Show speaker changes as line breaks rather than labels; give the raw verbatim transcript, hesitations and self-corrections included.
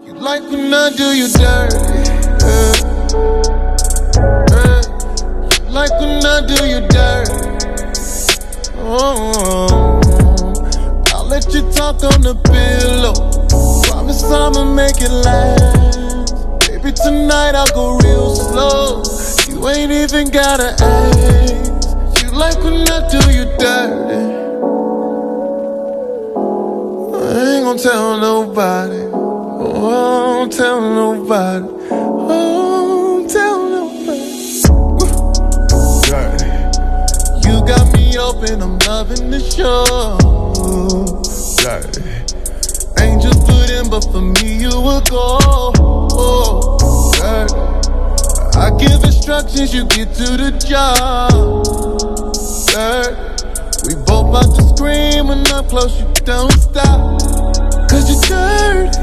You like when I do you dirty, uh, uh. You like when I do you dirty. Oh, I'll let you talk on the pillow. Promise I'ma make it last. Baby, tonight I'll go real slow. You ain't even gotta ask. You like when I do you dirty. I ain't gon' tell nobody. Oh, I won't tell nobody. Oh, I won't tell nobody. Dirty. You got me open, I'm loving the show. Dirty. Angels put in, but for me you will go. Dirty. I give instructions, you get to the job. Dirty. We both about to scream when I'm close, you don't stop. Cause you're dirty.